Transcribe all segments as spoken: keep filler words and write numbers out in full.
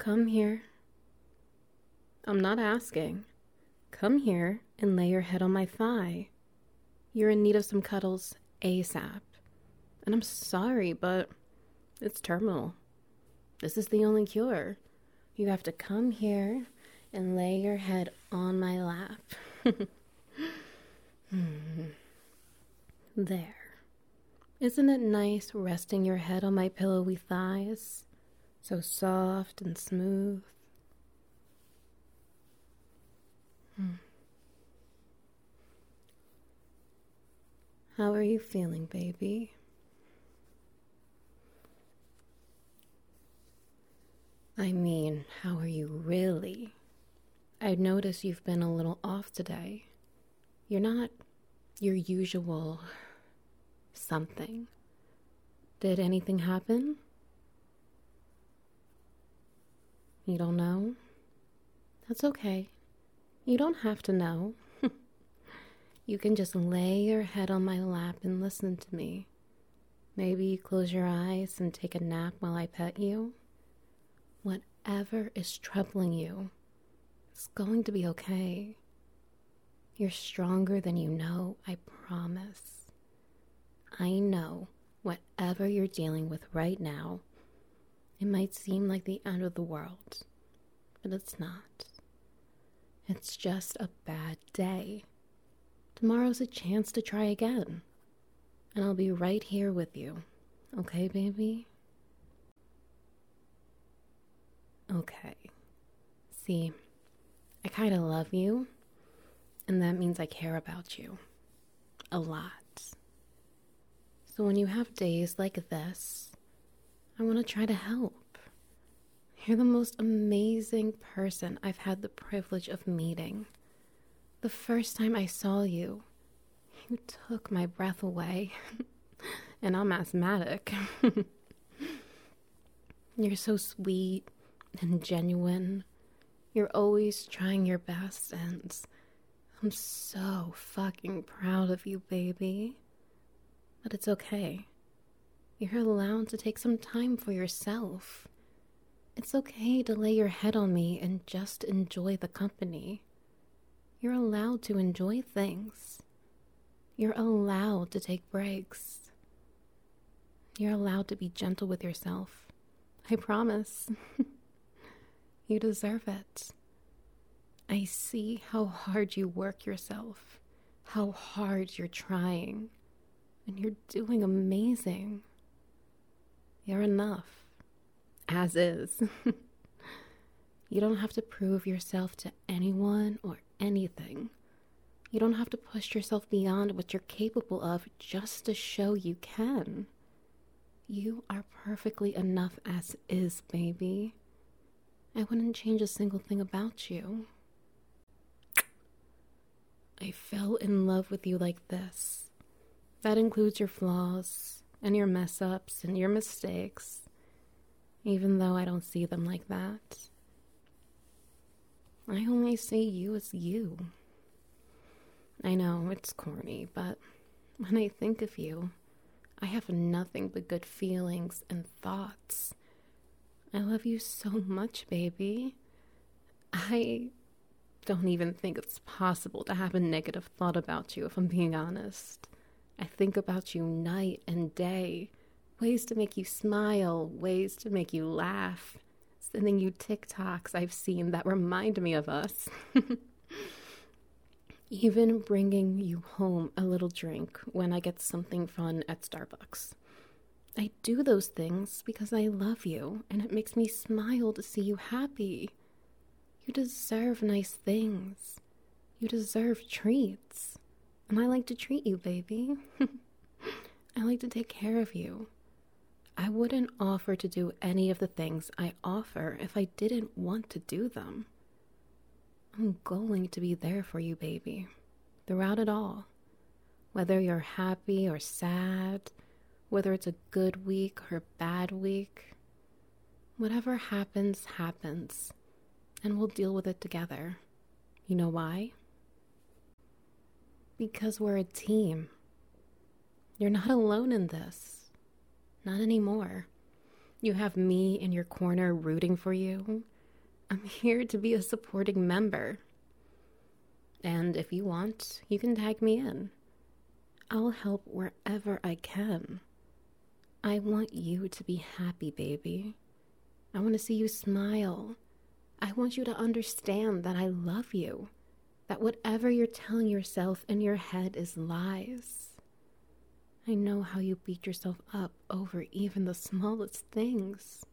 Come here. I'm not asking. Come here and lay your head on my thigh. You're in need of some cuddles ASAP. And I'm sorry, but it's terminal. This is the only cure. You have to come here and lay your head on my lap. There. Isn't it nice resting your head on my pillowy thighs? So soft and smooth. Hmm. How are you feeling, baby? I mean, how are you really? I notice you've been a little off today. You're not your usual something. Did anything happen? You don't know? That's okay. You don't have to know. You can just lay your head on my lap and listen to me. Maybe close your eyes and take a nap while I pet you. Whatever is troubling you, it's going to be okay. You're stronger than you know, I promise. I know whatever you're dealing with right now, it might seem like the end of the world, but it's not. It's just a bad day. Tomorrow's a chance to try again, and I'll be right here with you. Okay, baby? Okay. See, I kind of love you, and that means I care about you. A lot. So when you have days like this, I want to try to help. You're the most amazing person I've had the privilege of meeting. The first time I saw you, you took my breath away. And I'm asthmatic. You're so sweet and genuine. You're always trying your best, and I'm so fucking proud of you, baby. But it's okay. You're allowed to take some time for yourself. It's okay to lay your head on me and just enjoy the company. You're allowed to enjoy things. You're allowed to take breaks. You're allowed to be gentle with yourself. I promise. You deserve it. I see how hard you work yourself, how hard you're trying, and you're doing amazing. You're enough, as is. You don't have to prove yourself to anyone or anything. You don't have to push yourself beyond what you're capable of just to show you can. You are perfectly enough as is, baby. I wouldn't change a single thing about you. I fell in love with you like this. That includes your flaws and your mess-ups and your mistakes, even though I don't see them like that. I only see you as you. I know, it's corny, but when I think of you, I have nothing but good feelings and thoughts. I love you so much, baby. I don't even think it's possible to have a negative thought about you, if I'm being honest. I think about you night and day. Ways to make you smile, ways to make you laugh. Sending you TikToks I've seen that remind me of us. Even bringing you home a little drink when I get something fun at Starbucks. I do those things because I love you, and it makes me smile to see you happy. You deserve nice things. You deserve treats. And I like to treat you, baby. I like to take care of you. I wouldn't offer to do any of the things I offer if I didn't want to do them. I'm going to be there for you, baby, throughout it all. Whether you're happy or sad, whether it's a good week or a bad week, whatever happens, happens, and we'll deal with it together. You know why? Because we're a team. You're not alone in this. Not anymore. You have me in your corner rooting for you. I'm here to be a supporting member. And if you want, you can tag me in. I'll help wherever I can. I want you to be happy, baby. I want to see you smile. I want you to understand that I love you. That whatever you're telling yourself in your head is lies. I know how you beat yourself up over even the smallest things.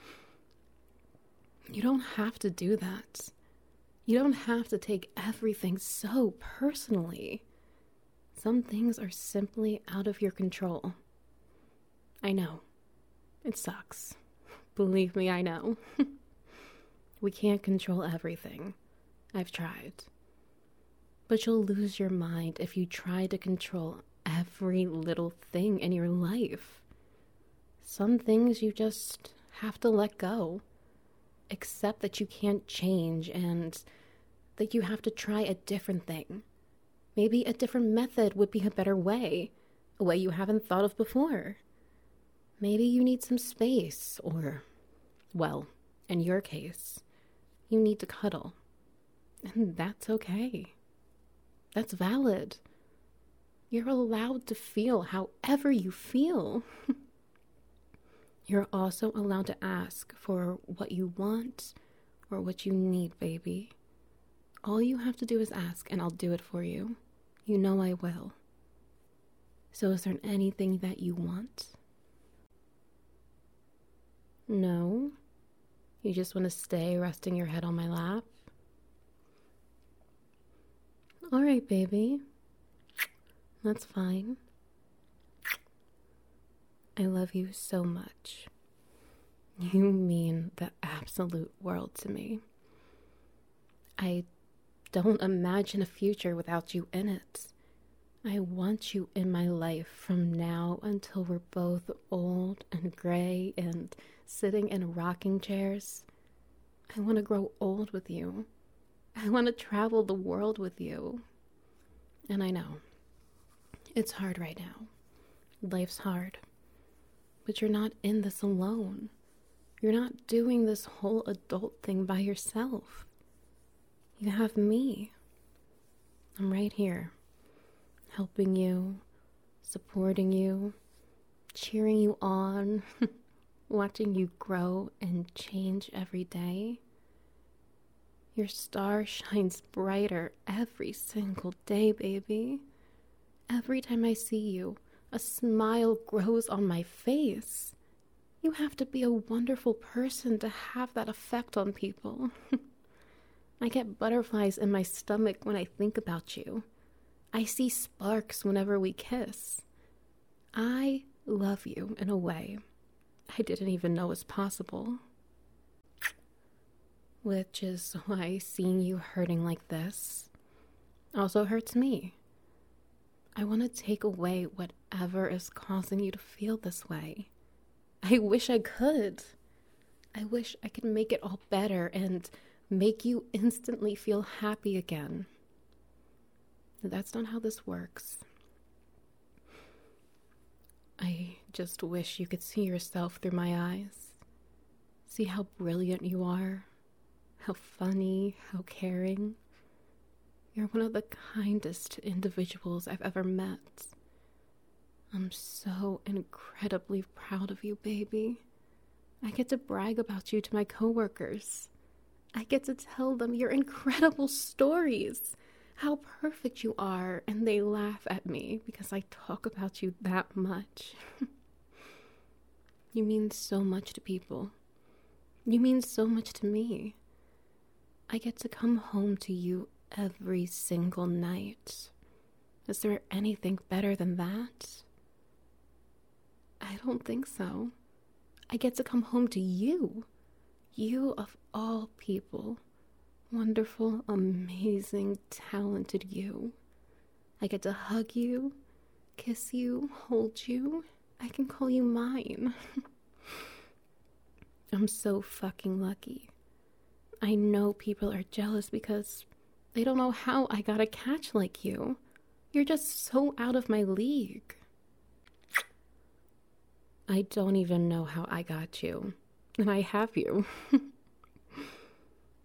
You don't have to do that. You don't have to take everything so personally. Some things are simply out of your control. I know. It sucks. Believe me, I know. We can't control everything. I've tried. But you'll lose your mind if you try to control every little thing in your life. Some things you just have to let go. Accept that you can't change and that you have to try a different thing. Maybe a different method would be a better way, a way you haven't thought of before. Maybe you need some space, or, well, in your case, you need to cuddle. And that's okay. That's valid. You're allowed to feel however you feel. You're also allowed to ask for what you want or what you need, baby. All you have to do is ask, and I'll do it for you. You know I will. So is there anything that you want? No? You just want to stay resting your head on my lap? All right, baby. That's fine. I love you so much. You mean the absolute world to me. I don't imagine a future without you in it. I want you in my life from now until we're both old and gray and sitting in rocking chairs. I want to grow old with you. I want to travel the world with you. And I know, it's hard right now. Life's hard. But you're not in this alone. You're not doing this whole adult thing by yourself. You have me. I'm right here, helping you, supporting you, cheering you on, watching you grow and change every day. Your star shines brighter every single day, baby. Every time I see you, a smile grows on my face. You have to be a wonderful person to have that effect on people. I get butterflies in my stomach when I think about you. I see sparks whenever we kiss. I love you in a way I didn't even know was possible. Which is why seeing you hurting like this also hurts me. I want to take away whatever is causing you to feel this way. I wish I could. I wish I could make it all better and make you instantly feel happy again. That's not how this works. I just wish you could see yourself through my eyes. See how brilliant you are, how funny, how caring. You're one of the kindest individuals I've ever met. I'm so incredibly proud of you, baby. I get to brag about you to my coworkers. I get to tell them your incredible stories, how perfect you are, and they laugh at me because I talk about you that much. You mean so much to people. You mean so much to me. I get to come home to you every single night. Is there anything better than that? I don't think so. I get to come home to you. You of all people. Wonderful, amazing, talented you. I get to hug you, kiss you, hold you. I can call you mine. I'm so fucking lucky. I know people are jealous because they don't know how I got a catch like you. You're just so out of my league. I don't even know how I got you. And I have you.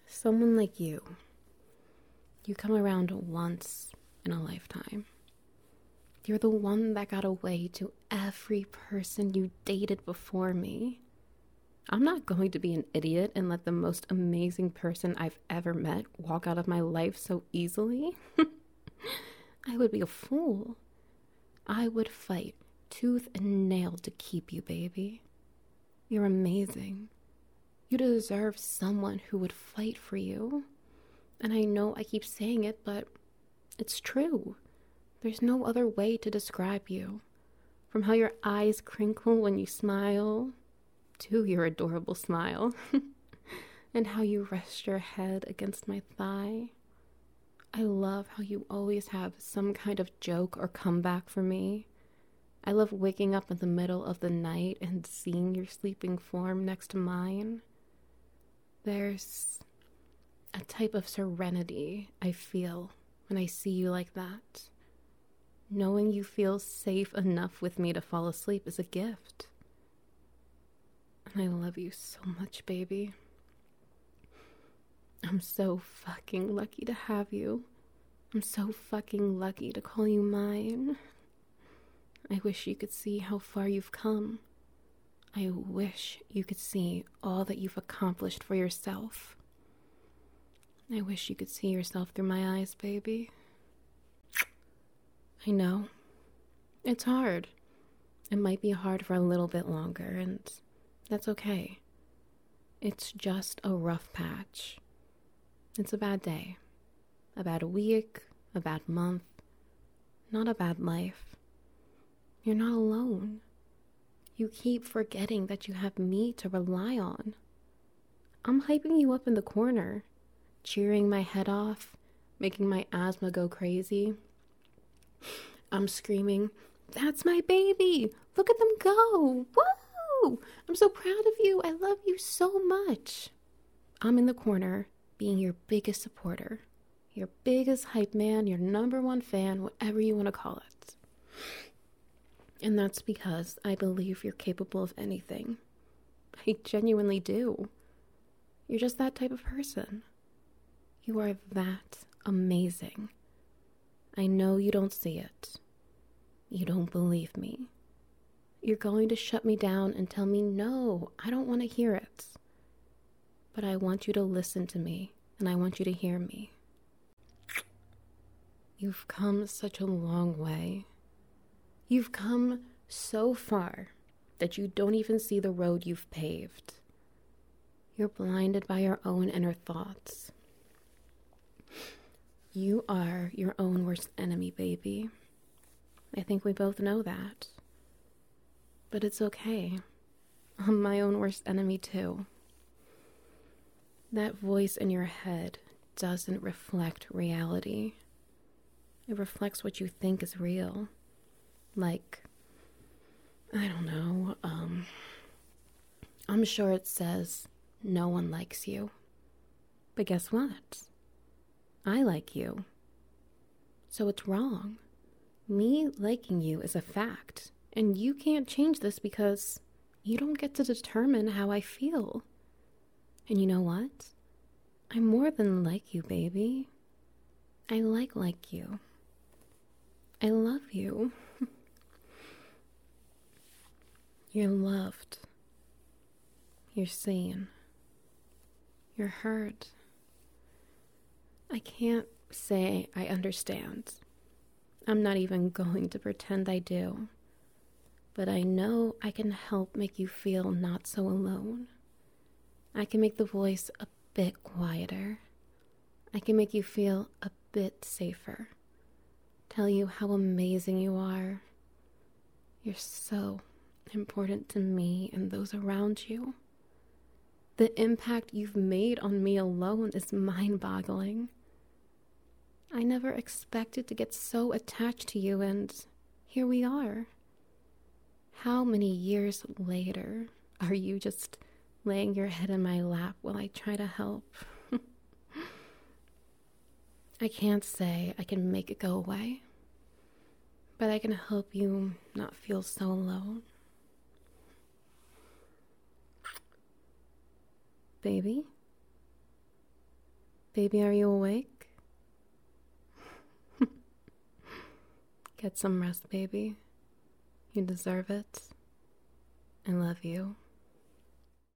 Someone like you, you come around once in a lifetime. You're the one that got away to every person you dated before me. I'm not going to be an idiot and let the most amazing person I've ever met walk out of my life so easily. I would be a fool. I would fight tooth and nail to keep you, baby. You're amazing. You deserve someone who would fight for you. And I know I keep saying it, but it's true. There's no other way to describe you. From how your eyes crinkle when you smile, to your adorable smile, and how you rest your head against my thigh. I love how you always have some kind of joke or comeback for me. I love waking up in the middle of the night and seeing your sleeping form next to mine. There's a type of serenity I feel when I see you like that. Knowing you feel safe enough with me to fall asleep is a gift. And I love you so much, baby. I'm so fucking lucky to have you. I'm so fucking lucky to call you mine. I wish you could see how far you've come. I wish you could see all that you've accomplished for yourself. I wish you could see yourself through my eyes, baby. I know. It's hard. It might be hard for a little bit longer, and that's okay. It's just a rough patch. It's a bad day. A bad week. A bad month. Not a bad life. You're not alone. You keep forgetting that you have me to rely on. I'm hyping you up in the corner, cheering my head off, making my asthma go crazy. I'm screaming, "That's my baby! Look at them go! Woo! I'm so proud of you! I love you so much!" I'm in the corner, being your biggest supporter, your biggest hype man, your number one fan, whatever you want to call it. And that's because I believe you're capable of anything. I genuinely do. You're just that type of person. You are that amazing. I know you don't see it. You don't believe me. You're going to shut me down and tell me, no, I don't want to hear it. But I want you to listen to me, and I want you to hear me. You've come such a long way. You've come so far that you don't even see the road you've paved. You're blinded by your own inner thoughts. You are your own worst enemy, baby. I think we both know that. But it's okay. I'm my own worst enemy too. That voice in your head doesn't reflect reality. It reflects what you think is real. Like, I don't know, um, I'm sure it says no one likes you. But guess what? I like you. So it's wrong. Me liking you is a fact. And you can't change this because you don't get to determine how I feel. And you know what? I'm more than like you, baby. I like like you. I love you. You're loved. You're seen. You're heard. I can't say I understand. I'm not even going to pretend I do. But I know I can help make you feel not so alone. I can make the voice a bit quieter. I can make you feel a bit safer. Tell you how amazing you are. You're so important to me and those around you. The impact you've made on me alone is mind-boggling. I never expected to get so attached to you, and here we are. How many years later are you just laying your head in my lap while I try to help? I can't say I can make it go away, but I can help you not feel so alone. Baby? Baby, are you awake? Get some rest, baby. You deserve it. I love you.